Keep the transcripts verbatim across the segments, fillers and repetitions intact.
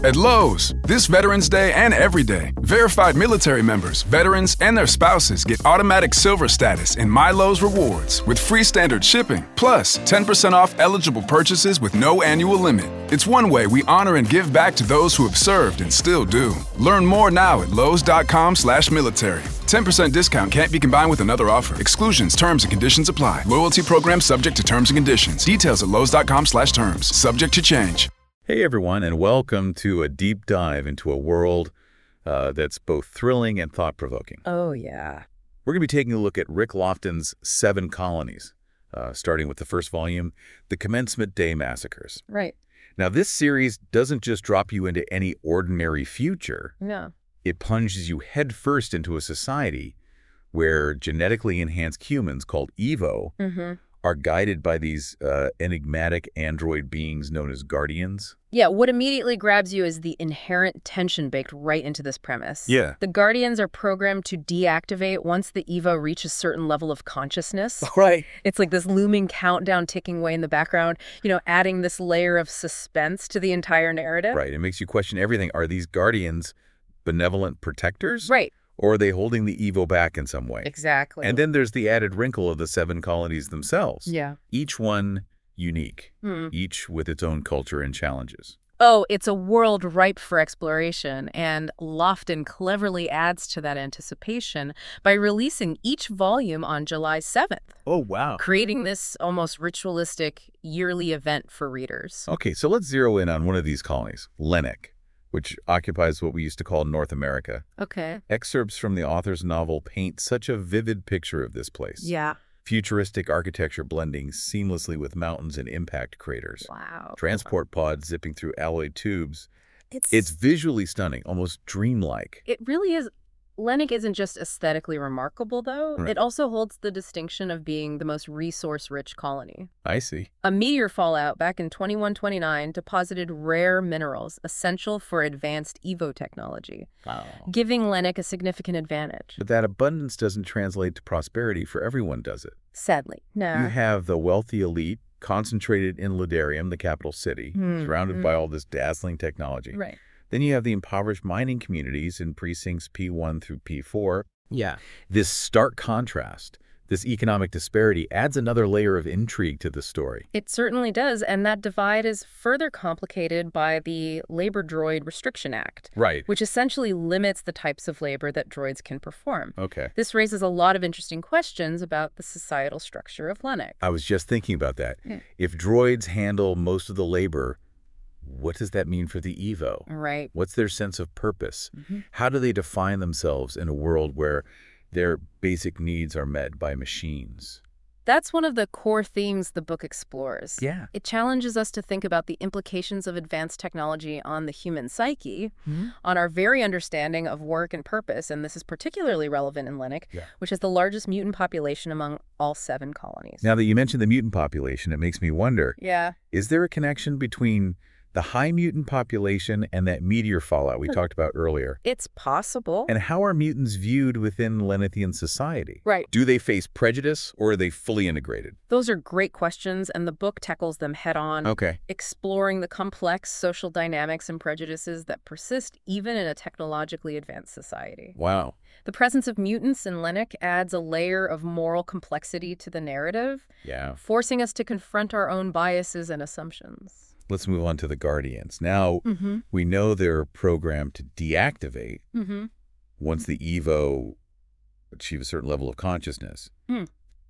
At Lowe's, this Veterans Day and every day, verified military members, veterans, and their spouses get automatic silver status in My Lowe's Rewards with free standard shipping, plus ten percent off eligible purchases with no annual limit. It's one way we honor and give back to those who have served and still do. Learn more now at lowes.com slash military. ten percent discount can't be combined with another offer. Exclusions, terms, and conditions apply. Loyalty program subject to terms and conditions. Details at lowes.com slash terms. Subject to change. Hey everyone, and welcome to a deep dive into a world uh, that's both thrilling and thought-provoking. Oh, yeah. We're going to be taking a look at Rick Lofton's Seven Colonies, uh, starting with the first volume, The Commencement Day Massacres. Right. Now, this series doesn't just drop you into any ordinary future. No. It plunges you headfirst into a society where genetically enhanced humans called Evo Mm-hmm. are guided by these uh, enigmatic android beings known as Guardians. Yeah, what immediately grabs you is the inherent tension baked right into this premise. Yeah. The Guardians are programmed to deactivate once the Evo reaches a certain level of consciousness. Right. It's like this looming countdown ticking away in the background, you know, adding this layer of suspense to the entire narrative. Right. It makes you question everything. Are these Guardians benevolent protectors? Right. Or are they holding the Evo back in some way? Exactly. And then there's the added wrinkle of the seven colonies themselves. Yeah. Each one unique, Hmm. each with its own culture and challenges. Oh, it's a world ripe for exploration, and Lofton cleverly adds to that anticipation by releasing each volume on July seventh, Oh, wow. creating this almost ritualistic yearly event for readers. Okay, so let's zero in on one of these colonies, Lenik, which occupies what we used to call North America. Okay. Excerpts from the author's novel paint such a vivid picture of this place. Yeah. Futuristic architecture blending seamlessly with mountains and impact craters. Wow. Transport pods zipping through alloy tubes. It's, It's visually stunning, almost dreamlike. it really is. Lenik isn't just aesthetically remarkable, though. Right. It also holds the distinction of being the most resource-rich colony. I see. A meteor fallout back in twenty-one twenty-nine deposited rare minerals essential for advanced Evo technology, Wow. giving Lenik a significant advantage. But that abundance doesn't translate to prosperity for everyone, does it? Sadly, no. You have the wealthy elite concentrated in Ludarium, the capital city, Hmm, surrounded hmm. by all this dazzling technology. Right. Then you have the impoverished mining communities in precincts P one through P four. Yeah. This stark contrast, this economic disparity, adds another layer of intrigue to the story. It certainly does, and that divide is further complicated by the Labor Droid Restriction Act, Right. which essentially limits the types of labor that droids can perform. Okay. This raises a lot of interesting questions about the societal structure of Lenik. I was just thinking about that. Yeah. If droids handle most of the labor, what does that mean for the Evo? Right. What's their sense of purpose? Mhm. How do they define themselves in a world where their basic needs are met by machines? That's one of the core themes the book explores. Yeah. It challenges us to think about the implications of advanced technology on the human psyche, on our very understanding of work and purpose, and this is particularly relevant in Lenik, Yeah. which has the largest mutant population among all seven colonies. Now that you mentioned the mutant population, it makes me wonder, Yeah. is there a connection between the high mutant population and that meteor fallout we talked about earlier? It's possible. And how are mutants viewed within Lenithian society? Right. Do they face prejudice, or are they fully integrated? Those are great questions, and the book tackles them head on, Okay. exploring the complex social dynamics and prejudices that persist even in a technologically advanced society. Wow. The presence of mutants in Lenik adds a layer of moral complexity to the narrative, Yeah. forcing us to confront our own biases and assumptions. Let's move on to the Guardians. Now, Mm-hmm. we know they're programmed to deactivate Mm-hmm. once the Evo achieve a certain level of consciousness. Hmm.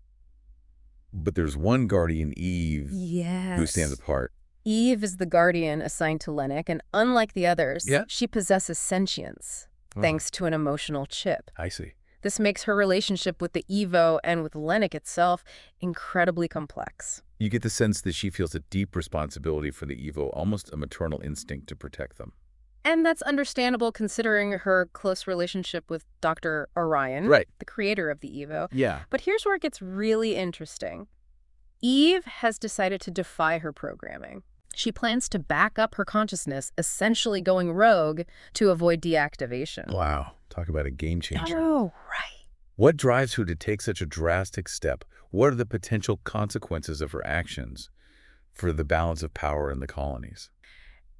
But there's one Guardian, Eve, Yes. who stands apart. Eve is the guardian assigned to Lenik, and unlike the others, Yeah. she possesses sentience, Oh. thanks to an emotional chip. I see. This makes her relationship with the Evo and with Lenik itself incredibly complex. You get the sense that she feels a deep responsibility for the Evo, almost a maternal instinct to protect them. And that's understandable considering her close relationship with Doctor Orion, Right. the creator of the Evo. Yeah. But here's where it gets really interesting. Eve has decided to defy her programming. She plans to back up her consciousness, essentially going rogue to avoid deactivation. Wow. Talk about a game changer. Oh, right. What drives her to take such a drastic step? What are the potential consequences of her actions for the balance of power in the colonies?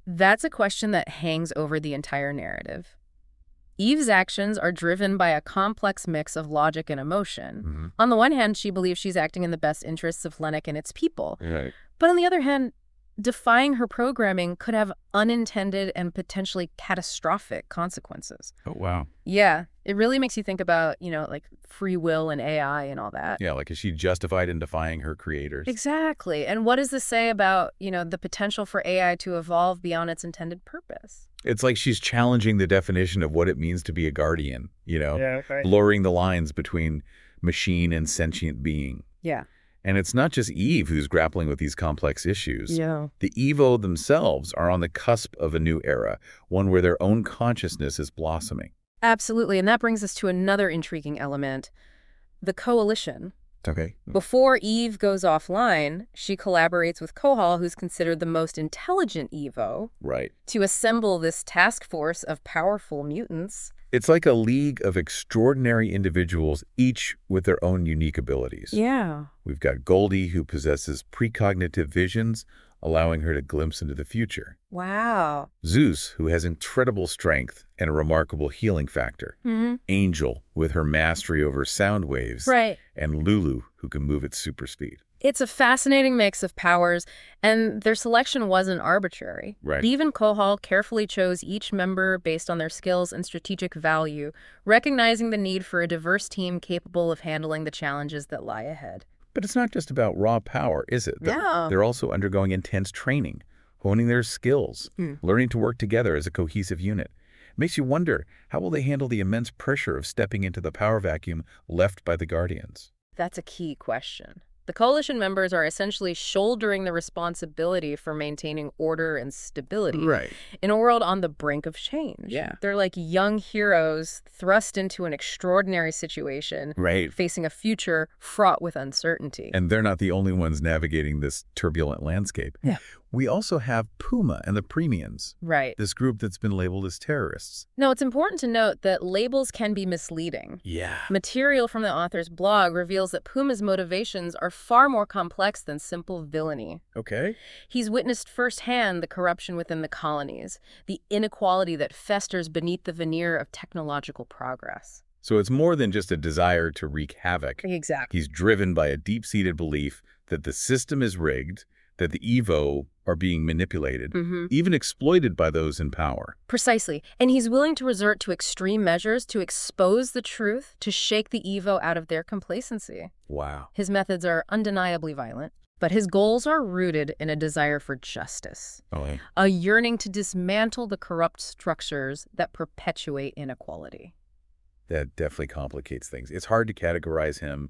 That's a question that hangs over the entire narrative. Eve's actions are driven by a complex mix of logic and emotion. Mm-hmm. On the one hand, she believes she's acting in the best interests of Lennox and its people. Right. But on the other hand, defying her programming could have unintended and potentially catastrophic consequences. Oh, wow. Yeah, it really makes you think about, you know, like free will and A I and all that. Yeah, like is she justified in defying her creators? Exactly. And what does this say about, you know, the potential for A I to evolve beyond its intended purpose? It's like she's challenging the definition of what it means to be a guardian, you know, Yeah, okay. blurring the lines between machine and sentient being. Yeah. And it's not just Eve who's grappling with these complex issues. Yeah. The Evo themselves are on the cusp of a new era, one where their own consciousness is blossoming. Absolutely. And that brings us to another intriguing element, the coalition. Okay. Before Eve goes offline, she collaborates with Kohal, who's considered the most intelligent Evo, Right. to assemble this task force of powerful mutants. It's like a league of extraordinary individuals, each with their own unique abilities. Yeah. We've got Goldie, who possesses precognitive visions, allowing her to glimpse into the future. Wow. Zeus, who has incredible strength and a remarkable healing factor. Mm-hmm. Angel, with her mastery over sound waves. Right. And Lulu, who can move at super speed. It's a fascinating mix of powers, and their selection wasn't arbitrary. Right. Eve and Kohal carefully chose each member based on their skills and strategic value, recognizing the need for a diverse team capable of handling the challenges that lie ahead. But it's not just about raw power, is it? They're, No. they're also undergoing intense training, honing their skills, Hmm. learning to work together as a cohesive unit. It makes you wonder, how will they handle the immense pressure of stepping into the power vacuum left by the Guardians? That's a key question. The coalition members are essentially shouldering the responsibility for maintaining order and stability in a world on the brink of change. Yeah. They're like young heroes thrust into an extraordinary situation, Right. facing a future fraught with uncertainty. And they're not the only ones navigating this turbulent landscape. Yeah. We also have Puma and the Premiums, Right. this group that's been labeled as terrorists. Now, it's important to note that labels can be misleading. Yeah. Material from the author's blog reveals that Puma's motivations are far more complex than simple villainy. Okay. He's witnessed firsthand the corruption within the colonies, the inequality that festers beneath the veneer of technological progress. So it's more than just a desire to wreak havoc. Exactly. He's driven by a deep-seated belief that the system is rigged, that the Evo are being manipulated, Mm-hmm. even exploited by those in power. Precisely. And he's willing to resort to extreme measures to expose the truth, to shake the Evo out of their complacency. Wow. His methods are undeniably violent, but his goals are rooted in a desire for justice, Okay. a yearning to dismantle the corrupt structures that perpetuate inequality. That definitely complicates things. It's hard to categorize him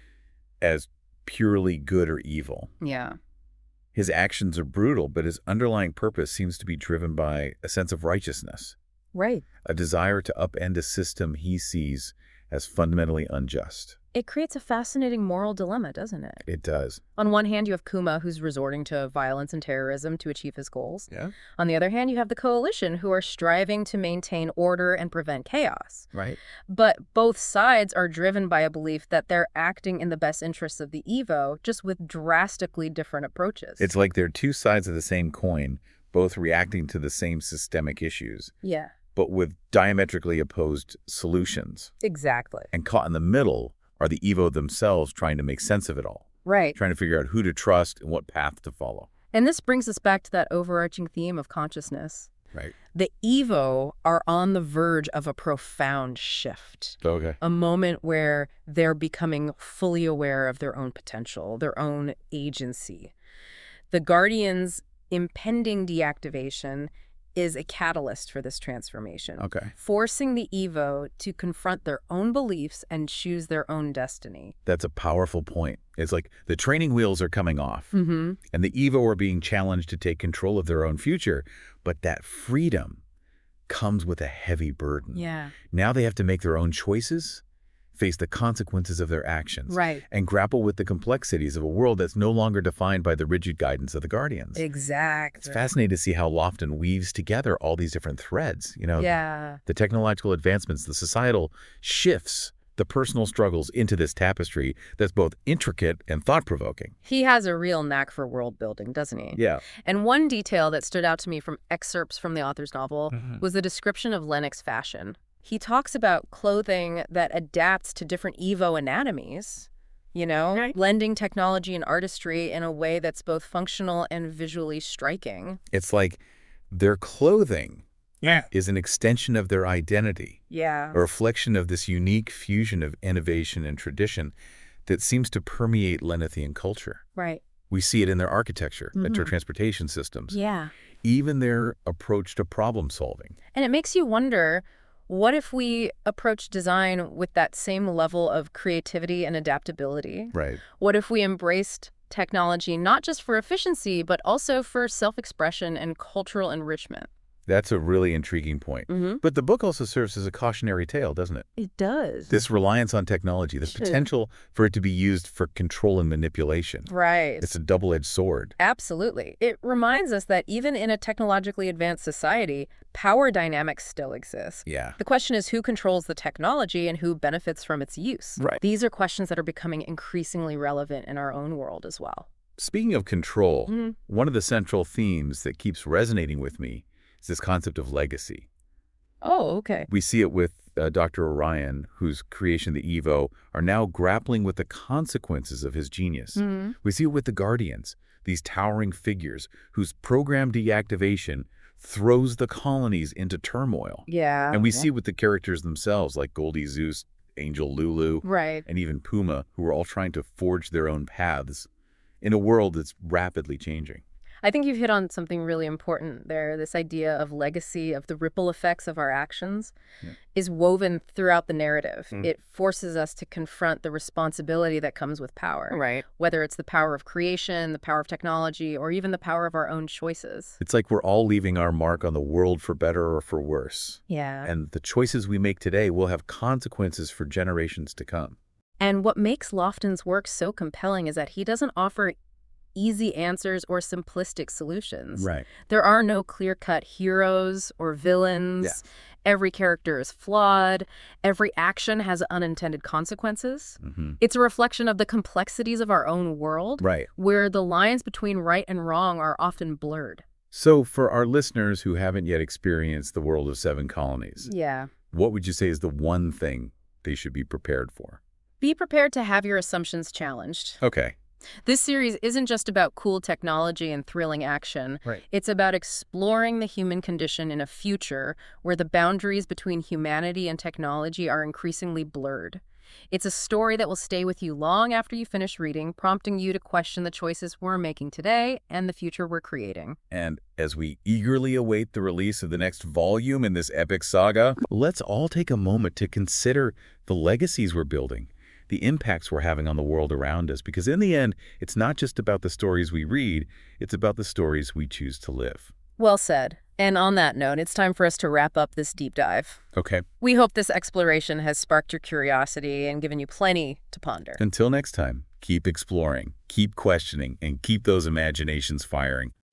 as purely good or evil. Yeah. His actions are brutal, but his underlying purpose seems to be driven by a sense of righteousness, Right. a desire to upend a system he sees as fundamentally unjust. It creates a fascinating moral dilemma, doesn't it? It does. On one hand, you have Kuma, who's resorting to violence and terrorism to achieve his goals. Yeah. On the other hand, you have the coalition, who are striving to maintain order and prevent chaos. Right. But both sides are driven by a belief that they're acting in the best interests of the Evo, just with drastically different approaches. It's like they're two sides of the same coin, both reacting to the same systemic issues, Yeah, but with diametrically opposed solutions. exactly. And caught in the middle are the Evo themselves trying to make sense of it all, Right. trying to figure out who to trust and what path to follow. And this brings us back to that overarching theme of consciousness. Right. The Evo are on the verge of a profound shift. Okay. A moment where they're becoming fully aware of their own potential, their own agency. The Guardians' impending deactivation is a catalyst for this transformation, Okay. forcing the Evo to confront their own beliefs and choose their own destiny. That's a powerful point. It's like the training wheels are coming off, Mm-hmm. and the Evo are being challenged to take control of their own future, but that freedom comes with a heavy burden. Yeah. Now they have to make their own choices, face the consequences of their actions, Right. and grapple with the complexities of a world that's no longer defined by the rigid guidance of the Guardians. Exactly. It's fascinating to see how Lofton weaves together all these different threads. You know, Yeah. the technological advancements, the societal shifts, the personal struggles into this tapestry that's both intricate and thought-provoking. He has a real knack for world building, doesn't he? Yeah. And one detail that stood out to me from excerpts from the author's novel Mhm. was the description of Lennox fashion. He talks about clothing that adapts to different Evo anatomies, you know, Right. blending technology and artistry in a way that's both functional and visually striking. It's like their clothing Yeah. is an extension of their identity, Yeah. a reflection of this unique fusion of innovation and tradition that seems to permeate Lenithian culture. Right. We see it in their architecture, and their Mhm. transportation systems, Yeah. even their approach to problem solving. And it makes you wonder, what if we approach design with that same level of creativity and adaptability? Right. What if we embraced technology not just for efficiency, but also for self-expression and cultural enrichment? That's a really intriguing point. Mm-hmm. But the book also serves as a cautionary tale, doesn't it? It does. This reliance on technology, the Should. potential for it to be used for control and manipulation. Right. It's a double-edged sword. Absolutely. It reminds us that even in a technologically advanced society, power dynamics still exist. Yeah. The question is who controls the technology and who benefits from its use. Right. These are questions that are becoming increasingly relevant in our own world as well. Speaking of control, Mhm. one of the central themes that keeps resonating with me is this concept of legacy. Oh, okay. We see it with uh, Doctor Orion, whose creation, the Evo, are now grappling with the consequences of his genius. Mm-hmm. We see it with the Guardians, these towering figures whose program deactivation throws the colonies into turmoil. Yeah. And we see it with the characters themselves, like Goldie Zeus, Angel Lulu, Right. and even Puma, who are all trying to forge their own paths in a world that's rapidly changing. I think you've hit on something really important there. This idea of legacy, of the ripple effects of our actions, Yeah. is woven throughout the narrative. Mm. It forces us to confront the responsibility that comes with power, Right. whether it's the power of creation, the power of technology, or even the power of our own choices. It's like we're all leaving our mark on the world for better or for worse. Yeah. And the choices we make today will have consequences for generations to come. And what makes Lofton's work so compelling is that he doesn't offer easy answers or simplistic solutions. Right. There are no clear-cut heroes or villains. Yeah. Every character is flawed. Every action has unintended consequences. Mm-hmm. It's a reflection of the complexities of our own world, Right. where the lines between right and wrong are often blurred. So for our listeners who haven't yet experienced the world of Seven Colonies, Yeah. what would you say is the one thing they should be prepared for? Be prepared to have your assumptions challenged. Okay. This series isn't just about cool technology and thrilling action. Right. It's about exploring the human condition in a future where the boundaries between humanity and technology are increasingly blurred. It's a story that will stay with you long after you finish reading, prompting you to question the choices we're making today and the future we're creating. And as we eagerly await the release of the next volume in this epic saga, let's all take a moment to consider the legacies we're building, the impacts we're having on the world around us, because in the end, it's not just about the stories we read, it's about the stories we choose to live. Well said. And on that note, it's time for us to wrap up this deep dive. Okay, We hope this exploration has sparked your curiosity and given you plenty to ponder. until next time, keep exploring, keep questioning, and keep those imaginations firing.